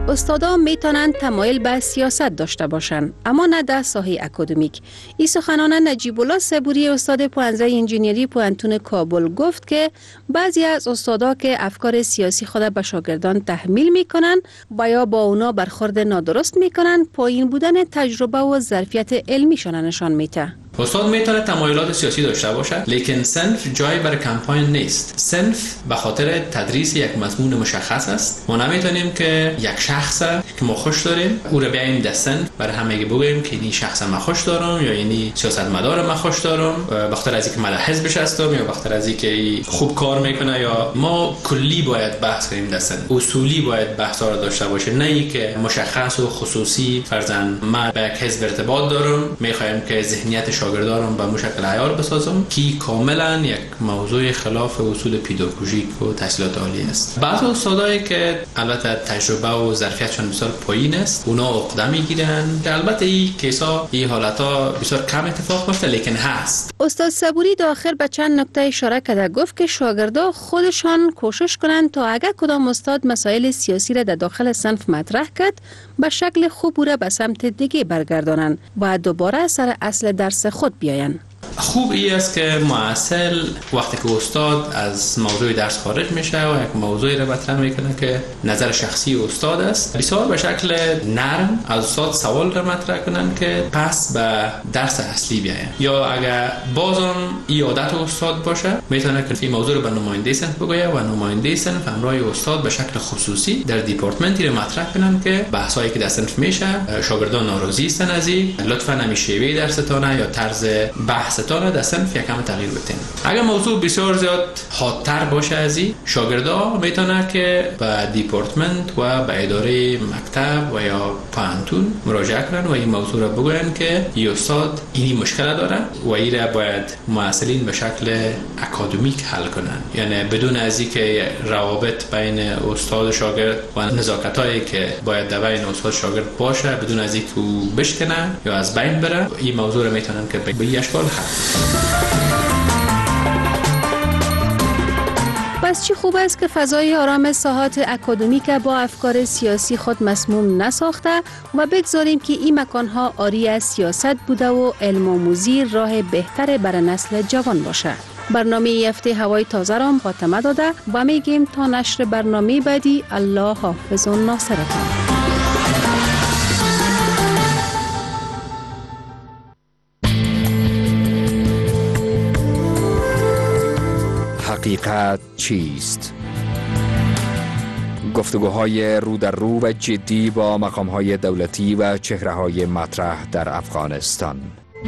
استادان میتونند تمایل به سیاست داشته باشند، اما نه در ساحه اکادمیک. این سخنان نجیب الله صبوری استاد پانزده انجینری پوهنتون کابل گفت که بعضی از استادا که افکار سیاسی خود به شاگردان تحمیل میکنند و یا با اونا برخورد نادرست میکنند، پایین بودن تجربه و ظرفیت علمیشان نشان میده. استاد میتونه تمایلات سیاسی داشته باشه، لیکن صنف جای برای کمپاین نیست. صنف به خاطر تدریس یک مضمون مشخص است. ما نمیتونیم که یک شخص که ما خوش داریم او رو بیایم در صنف برای همه بگیم که این شخص ما خوش دارم یا اینی سیاستمدار ما خوش دارم، بخاطر از اینکه من حزبش هستم یا بخاطر از اینکه خوب کار میکنه. یا ما کلی باید بحث کنیم در صنف، اصولی باید بحثا رو داشته باشه، نه اینکه مشخص و خصوصی. فرضاً من به یک حزب ارتباط دارم، میخوایم که ذهنیت شاگردانم به مشکل عیار بسازم که کاملا یک موضوع خلاف اصول پداگوژیک و تحصیلات عالی است. بعضی استادایی که البته تجربه و ظرفیتشون بسیار پایین است، اونا عقده میگیرن که البته این کیسا این حالتا بسیار کم اتفاق میفته، لیکن هست. استاد صبوری داخل به چند نکته اشاره کرده، گفت که شاگردا خودشان کوشش کنند تا اگر کدام استاد مسائل سیاسی را در داخل صنف مطرح کرد به شکل خوب را به سمت دیگه برگردانند و دوباره سر اصل درس خود بیاین. خوب این است که معسل وقتی که استاد از موضوع درس خارج میشه و یک موضوعی را مطرح میکنه که نظر شخصی استاد است، بسیار به شکل نرم از استاد سوال را مطرح کنن که پس به درس اصلی بیاین. یا اگر بازم این عادت استاد باشه میتونه که این موضوع رو به نماینده صنف بگویه و نماینده صنف همراه استاد به شکل خصوصی در دیپارتمنتی را مطرح کنن که بحثایی که در صنف میشه شاگردان ناراضی هستن از این، لطفا نمیشه درستانه یا طرز بحث تا در صنف یکم تغییر بدین. اگر موضوع بسیار زیاد حادتر باشه از این، شاگردا میتونه که به دیپارتمنت و به اداره مکتب و یا پوهنتون مراجعه کنن و این موضوع را بگوین که این استاد اینی مشکل داره و این را باید معسلین به شکل اکادمیک حل کنن، یعنی بدون از اینکه روابط بین استاد و شاگرد و نزاکتایی که باید در بین استاد شاگرد باشه بدون از اینکه او بشکنه یا از بین بره، این موضوع را میتونن که به این اشکال حل. پس چی خوب است که فضای آرام ساحات اکادمیک با افکار سیاسی خود مسموم نساخته و بگذاریم که این مکانها عاری از سیاست بوده و علم آموزی راه بهتر برای نسل جوان باشه. برنامه این هفته هوای تازه را خاتمه داده و میگیم تا نشر برنامه بعدی الله حافظ و ناصرتان. حقیقت چیست؟ گفتگوهای رو در رو و جدی با مقامهای دولتی و چهره‌های مطرح در افغانستان.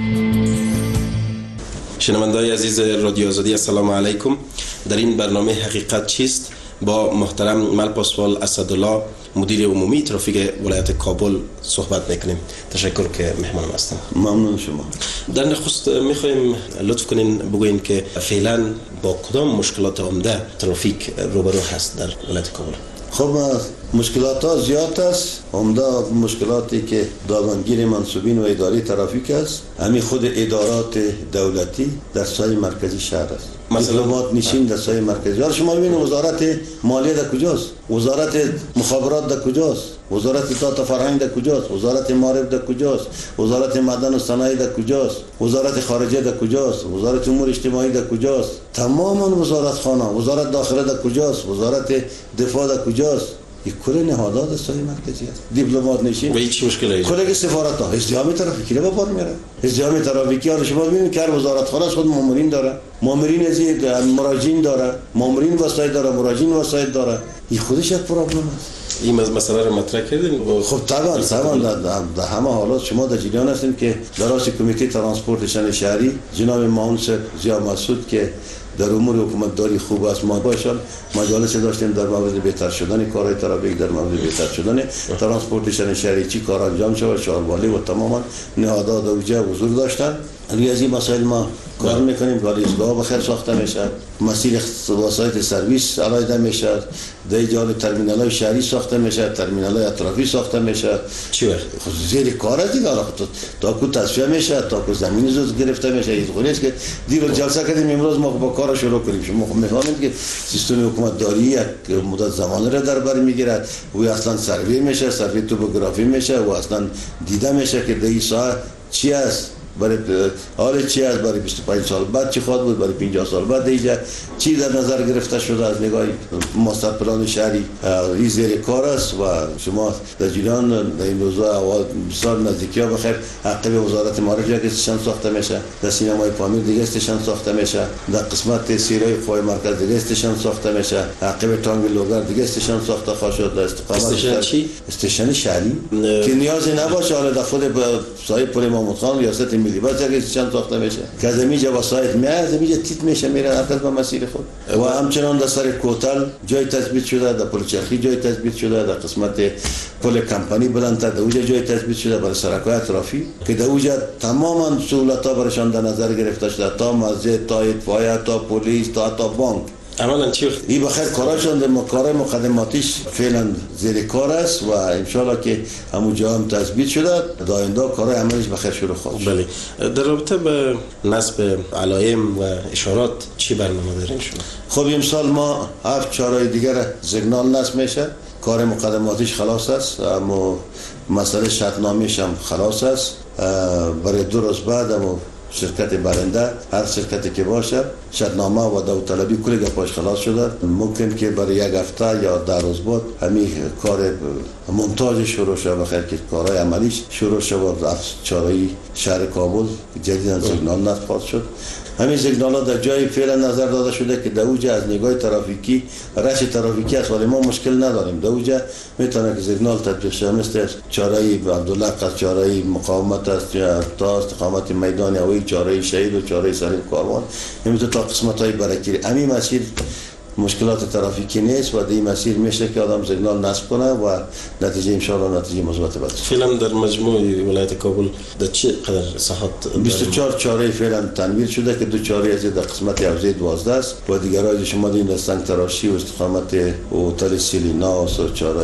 شنونده‌های عزیز رادیو آزادی السلام علیکم. در این برنامه حقیقت چیست با محترم ملپاسوال اسدالله مدیر عمومی ترافیک ولایت کابل صحبت میکنیم. تشکر که مهمانم هستم. ممنون شما. در نخست میخوایم لطف کنین بگوین که فعلا با کدام مشکلات عمده ترافیک روبرو هست در ولایت کابل؟ خب مشکلات ها زیاد است. عمده مشکلاتی که دامنگیر منصوبین و اداره ترافیک است همین خود ادارات دولتی در ساحه مرکزی شهر است. دیپلمات نشین در ساحه مرکزی. حالا شما ببینید وزارت مالیه در کجاست؟ وزارت مخابرات در کجاست؟ وزارت اطلاعات فرهنگ در کجاست؟ وزارت معارف در کجاست؟ وزارت معدن و صنایع در کجاست؟ وزارت خارجه در کجاست؟ وزارت امور اجتماعی در کجاست؟ تمام وزارت خانه، وزارت داخله در کجاست؟ وزارت دفاع در کجاست؟ این کل نهادات ساحه مرکزی است. دیپلمات نشین. و هیچ مشکلی کل سفارت ها ازدحام ترافیکی رو بار میاره. ازدحام ترافیکی ها شما ببینید که هر وزارت خانه خود مامورین داره. مامورین از مراجعین داره. مامورین وسایل داره، مراجعین وسایل داره. این خودش یک پروبلم است. این مسئله رو مطرح کردین؟ خب طبعا در همه حالات شما در جریان هستیم که در راست کمیته ترانسپورت شهری جناب معاون ضیا مسعود که در امور حکومتداری خوب است، ما باشد مجالس داشتیم در مورد بهتر شدن کارهای ترافیک، در مورد بهتر شدن ترانسپورت شهری چی کار انجام شود، شهروالی و تماما نهادات اوجه حضور داشتن. روی از این مسائل ما کار میکنیم. گالی ایستگاه بخیر ساخته میشه، مسیر وسایل سرویس علایده میشه، در جال ترمینال های شهری ساخته میشه، ترمینال های اطرافی ساخته میشه. چی وقت زیر کار است دیگه. تا کو تصفیه میشه، تا کو زمین زود گرفته میشه. این خودی است که دیروز جلسه کردیم، امروز ما با کار شروع کنیم. شما میفهمید که سیستم حکومت داری یک مدت زمان را در بر میگیرد و اصلا سروی میشه، سروی توپوگرافی میشه و اصلا دیده میشه که در این ساحه چی است، برای حال چی است، برای 25 سال بعد چی خواهد بود، برای 50 سال بعد دیگه چی در نظر گرفته شده از نگاه ماستر پلان شهری. این زیر کار است و شما در جریان در این روزها اول بسیار نزدیکی ها بخیر عقب وزارت معارف یک استیشن ساخته میشه، در سینمای پامیر دیگه استیشن ساخته میشه، در قسمت سیرای قوای مرکز دیگه استیشن ساخته میشه، عقب تانگ لوگر دیگه استیشن ساخته خواهد شد. در استیشن چی؟ استیشن شهری که نیازی نباشه حالا در خود صاحب پل محمود خان ریاست ملی باز یک استیشن ساخته میشه که از اینجا وسایل میاد اینجا تیت میشه میره هر کس به مسیر خود. و همچنان در سر کوتل جای تثبیت شده، در پل چرخی جای تثبیت شده، در قسمت پل کمپانی بلندتر در اونجا جای تثبیت شده برای سرک‌های اطرافی که در اونجا تماما سهولت‌ها برایشان در نظر گرفته شده، تا مسجد، تا اطفائیه، تا پلیس، تا بانک. عملا چی وقت این بخیر کاراشون در کار مقدماتیش فعلا زیر کار است و انشالله که همون جا هم تثبیت شده در آینده کارهای عملش بخیر شروع خواهد شد. بله. در رابطه به نصب علائم و اشارات چی برنامه دارین شما؟ خب امسال ما 7 چهارهای دیگر سیگنال نصب میشه، کار مقدماتیش خلاص است، اما مسئله شرطنامه‌اش هم خلاص است. برای 2 روز بعد هم شرکت برنده هر شرکتی که باشه شرطنامه و داوطلبی کلی گپاش خلاص شده. ممکن که برای 1 هفته یا 10 روز بعد همین کار مونتاژ شروع شده بخیر که کارهای عملیش شروع شده و چهارراه شهر کابل جدیداً سیگنال نصب خواهد شد. همین سیگنال ها در جای فعلا نظر داده شده که در اوجه از نگاه ترافیکی رش ترافیکی است ولی ما مشکل نداریم. در اوجه میتونه که سیگنال تطبیق شه، مثل چهارراه عبدالله از چهارراه مقاومت است تا استقامت میدان هوایی، چهارراه شهید و چهارراه سلیم کاروان، همینطور تا قسمت های برکیری. همین مسیر مشکلات ترافیکی نیست و در این مسیر میشه که آدم سیگنال نصب کنه و نتیجه انشاءالله نتیجه مثبت بده. فعلا در مجموع ولایت کابل در چه قدر ساحات 24 چهارراه فعلا تنویر شده که 2 چهارراه از در قسمت حوزه 12 است و دیگرای شما دیدین سنگ تراشی و استقامت هتل سیلینا و چهارراه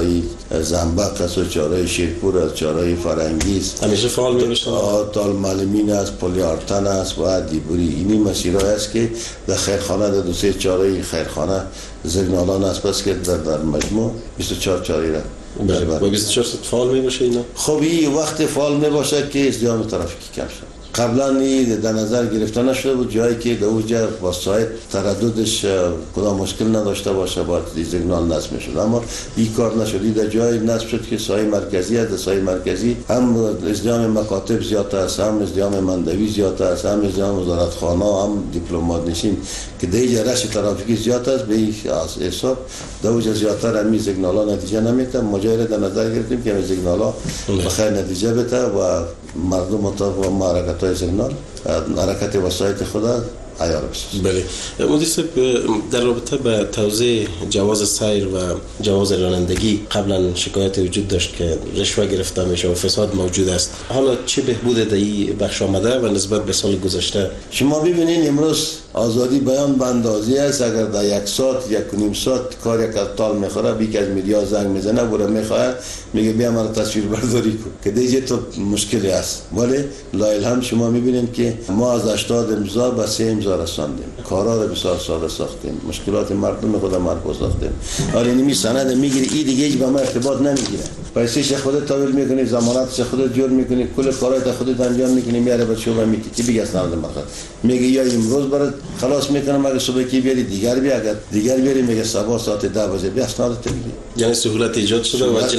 زنبق است و چهارراه شیرپور است، چهارراه فرنگیز همیشه فعال میشه. تال معلمین است، پل آرتن است و دیبوری. این مسیرهای است که در خیرخانه در 2-3 چهارراه خیرخانه سیگنالان است، پس که در مجموع 24 چهارراه را و 24 فعال می باشه اینا. خب این وقت فعال می باشه که ازدحام ترافیکی کم شد. قبلا این در نظر گرفته نشده بود، جایی که در اونجا وسایل ترددش کدام مشکل نداشته باشه باید سیگنال نصب میشد، اما این کار نشد. در جایی نصب شد که سایه مرکزی است. در سایه مرکزی هم ازدحام مکاتب زیاد است، هم ازدحام مندوی زیاد است، هم ازدحام وزارتخانه، هم دیپلمات نشین که در اینجا رش ترافیکی زیاد است. به این حساب در اونجا زیادتر همین سیگنال‌ها نتیجه نمیده. ماجرا در نظر گرفتیم که همین سیگنال‌ها بخیر نتیجه بده و مردم مطابق با حرکت‌های سیگنال حرکت وسایل خدا عیار بشه. بله. مدیر صاحب در رابطه به توزیع جواز سیر و جواز رانندگی قبلا شکایت وجود داشت که رشوه گرفته میشه و فساد موجود است. حالا چه بهبود در این بخش آمده و نسبت به سال گذشته؟ شما ببینید امروز آزادی بیان به اندازه است. اگر در 1 ساعت 1.5 ساعت کار یک تال میخوره بیک از میدیا زنگ میزنه بره میخواد میگه بیا مرا تصویر برداری کن که دیگه تو مشکلی است. ولی لایل هم شما میبینید که ما از 80 امضا به 3 امضا رساندیم، کارا رو بسیار ساده ساختیم، مشکلات مردم خود مرکز ساختیم. حالا نمی سند میگیری این دیگه هیچ با ما ارتباط نمیگیره، پیسه‌ش خودت تحویل میکنی، ضمانتش خودت جور میکنی، کل کارات خودت انجام میکنی، میاره به شعبه میگی کی بگه سند مرکز میگه یا امروز برات خلاص میکنم اگه صبح کی بیاری دیگر بیا، اگر دیگر بیاری میگه صبح ساعت 10 بجه بیا سند تو میگی. یعنی سهولت ایجاد شده و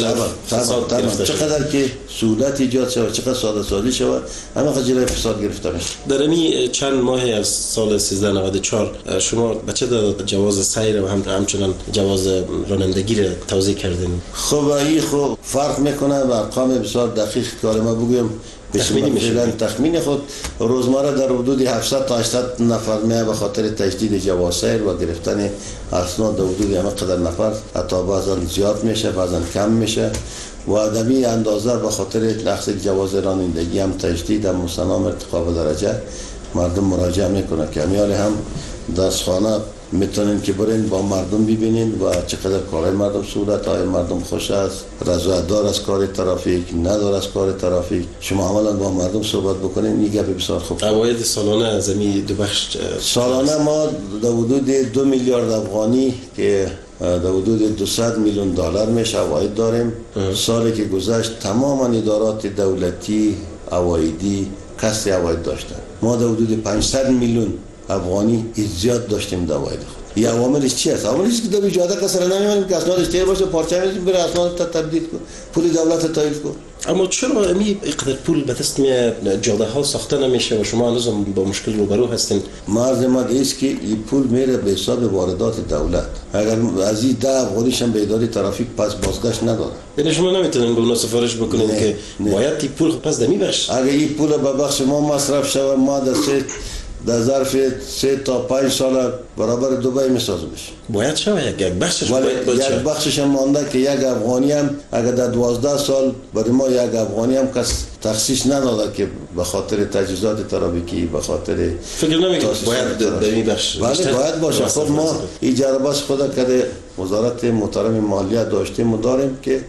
چقدر که سهولت ایجاد شده چقدر ساده سازی شده همه خجله فساد گرفته میشه. در این چند ماه از سال 1394 شما به چه دلیل جواز سیر و همچنان جواز رانندگی را توزیع کردین؟ خب این خب فرق میکنه و ارقام بسیار دقیق کار ما بگویم تخمین خود روزمره در حدود 700 تا 800 نفر میه به خاطر تجدید جواز سیر و گرفتن اسناد در حدود همقدر نفر، حتی بعضا زیاد میشه بعضا کم میشه و آدمی اندازه به خاطر لحظه جواز رانندگی هم تجدید هم مستنام ارتقا به درجه مردم مراجعه میکنه که همیال هم دستخانه میتونین که برین با مردم ببینین و چقدر کارهای مردم صورت های مردم خوش است، رضایت دار از کار ترافیک ندار از کار ترافیک، شما عملا با مردم صحبت بکنین. این گپ بسیار خوب. عواید سالانه از این دو بخش سالانه ما در حدود 2 میلیارد افغانی که در حدود 200 میلیون دلار میشه عواید داریم. سالی که گذشت تمام ادارات دولتی عوایدی کسری عواید داشتن. ما در حدود 500 میلیون افغانی زیاد داشتیم در عواید خود. این عواملش چی است؟ عواملش که در اجازه کسر نمیمونیم که اسنادش تیر باشه پارچه میزیم بره اسناد تبدیل کن، پول دولت تایید کن. اما چرا اینقدر پول به دست میاد جاده ها ساخته نمیشه و شما هنوز با مشکل روبرو هستین؟ مرز ما است که این پول میره به حساب واردات دولت. اگر از این 10 افغانیش هم به اداره ترافیک پس بازگشت نداره. یعنی شما نمیتونین به اونا سفارش بکنین که باید این پول پس دمی بخش؟ اگر این پول به بخش ما مصرف شود ما در ظرف 3 تا 5 سال برابر دبی میسازمش. باید شود یک بخشش یک بخشش هم مانده که یک افغانی هم اگر در 12 سال برای ما یک افغانی هم کس تخصیص نداده که به خاطر تجهیزات ترافیکی به خاطر فکر نمیکنم باید در این بخش باید باشه. خود ما اجاره بس خود که وزارت محترم مالیه داشتیم و داریم که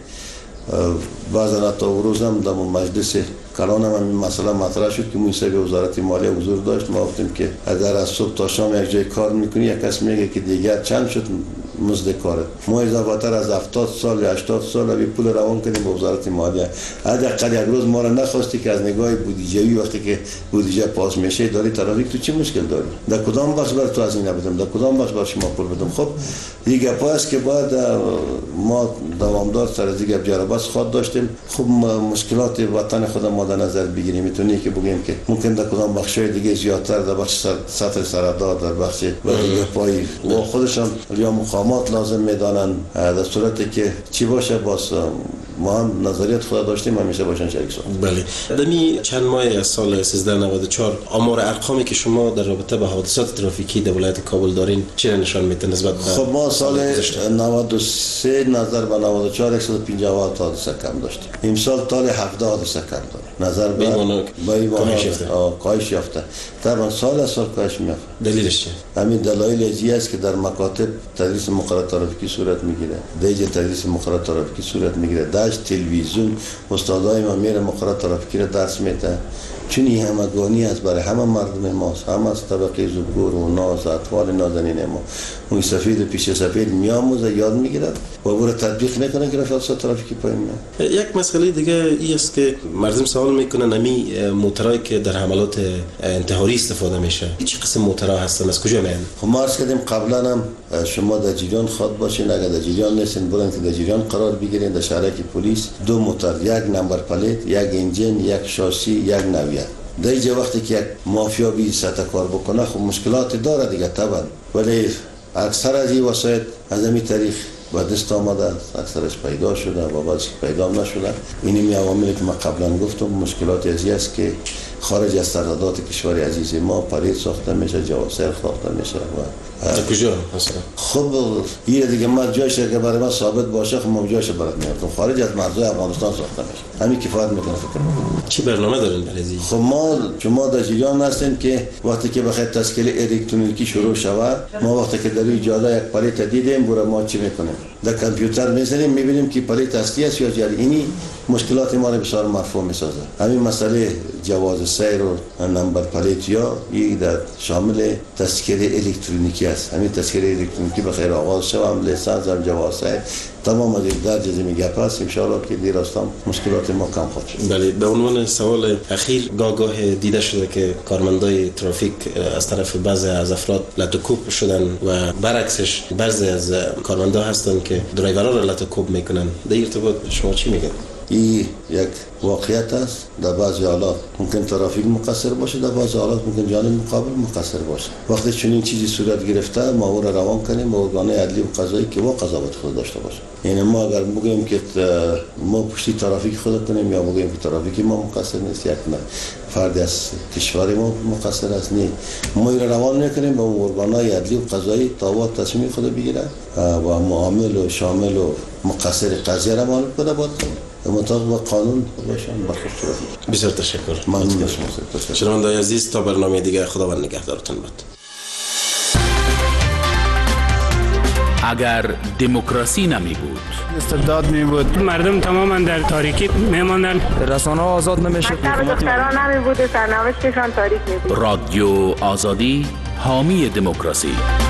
بعضا تا روز هم در مجلس کلان هم این مسئله مطرح شد که موسیقی وزارت مالیه حضور داشت. ما گفتیم که اگر از صبح تا شام یک جای کار میکنی یک کس میگه که دیگر چند شد مزد کارت، ما اضافه تر از 70 سال یا 80 سال بی پول روان کردیم به وزارت مالیه. حداقل یک روز ما را نخواستی که از نگاه بودجه‌ای وقتی که بودجه پاس میشه داری ترافیک تو چی مشکل داری؟ در کدام بخش بر تو از این بدم؟ در کدام بخش بر شما پول بدم؟ خب این گپ است که باید ما دوامدار سر از این گپ جرباس خود داشتیم. خب مشکلات وطن خود ما در نظر بگیریم. میتونی که بگیم که ممکن در کدام بخشای دیگه زیادتر در بخش سطح سرحدات در بخش دیگه پای و خودشان یا مقامات لازم میدانن در صورتی که چی باشه باز ما هم نظریات خود داشتیم همیشه باشن شریک شد. بله. دمی چند ماه از سال 1394 آمار ارقامی که شما در رابطه با حادثات ترافیکی در ولایت کابل دارین چه نشان میده نسبت به خب ما سال 93 نظر به 94 150 تا حادثه کم داشتیم. امسال تا 70 حادثه کم داریم. نظر به کاهش یافته. طبعا سال از سال کاهش میافته. دلیلش چیه؟ همین دلایل ازی است که در مکاتب تدریس مقررات ترافیکی صورت میگیره. دیگه تدریس مقررات ترافیکی صورت میگیره. تلویزیون استادای ما میره مقررات ترافیکی را درس میده. چون این همگانی است برای همه مردم ماست، هم از طبقه زبور و ناز اطفال نازنین ما. اون سفید و پیش سفید میاموزه یاد میگیرد و برای تطبیق میکنه که رفت ترافیکی پایین میاد. یک مسئله دیگه ای است که مردم سوال میکنن امی موترایی که در حملات انتحاری استفاده میشه چه قسم موترها هستن از کجا میان؟ خب ما عرض کردیم قبلا هم شما در جریان خود باشین، اگر در جریان نیستین برین که در جریان قرار بگیرین. در شهرک پلیس 2 موتر، یک نمبر پلیت، یک انجین، یک شاسی، یک نویه. در اینجا وقتی که یک مافیا بی سطح کار بکنه خب مشکلات داره دیگه طبعا، ولی اکثر از این وسایل از همین تاریخ با دست آمده است، اکثرش پیدا شده و بعضی پیدا نشده. اینی عواملی که ما قبلا گفتم مشکلات ازی است که خارج از سرحدات کشور عزیز ما پلیت ساخته میشه، جواسر ساخته میشه و کجا مثلا؟ خب این دیگه ما جایش که برای ما ثابت باشه خب ما جایش برات میارم خارج از مرزهای افغانستان ساخته میشه. همین کفایت میکنه فکر کنم. چی برنامه دارین برای؟ خب ما در جریان هستیم که وقتی که بخاطر تسکیل الکترونیکی شروع شود، ما وقتی که در این جاده یک پلیت دیدیم برای ما چی میکنیم؟ در کامپیوتر میزنیم میبینیم که پلیت اصلی است یا جعلی. اینی مشکلات ما رو بسیار مرفوع میسازه. همین مسئله جواز سیر و نمبر پلیت یا این در شامل تسکیه الکترونیکی است. همین تسکیه الکترونیکی بخیر آغاز شد، هم لیسانس هم جواز سیر تمام از این درجه زمینگه پس انشاءالله که دیر استان مشکلات ما کم خواهد شد. بله. به عنوان سوال اخیر گاه دیده شده که کارمندای ترافیک از طرف بعضی از افراد لطوکوب شدن و برعکسش بعضی از کارمندا هستن که درایورها را لطوکوب میکنن. در ارتباط شما چی میگن؟ این یک واقعیت است. در بعضی حالات ممکن ترافیک مقصر باشه، در بعضی حالات ممکن جانب مقابل مقصر باشه. وقتی چنین چیزی صورت گرفته ما او را روان کنیم به ارگان عدلی و قضایی که با قضاوت خود داشته باشه. یعنی ما اگر بگیم که ما پشتی ترافیک خود کنیم یا بگیم که ترافیک ما مقصر نیست، یک فرد از کشور ما مقصر است، نه ما این را روان نکنیم به ارگان‌های عدلی و قضایی تا با تصمیم خود بگیره و معامل و شامل و مقصر قضیه را معلوم کنه باید مطابق با قانون باشن برخورد شود. بسیار تشکر. ممنون از شنوندگان عزیز تا برنامه دیگر خداوند نگهدارتان باد. اگر دموکراسی نمی بود، استبداد می بود، مردم تماما در تاریکی می ماندن، رسانه آزاد نمی شد، دختران نمی بود، سرنوشتشان تاریک می بود. رادیو آزادی حامی دموکراسی.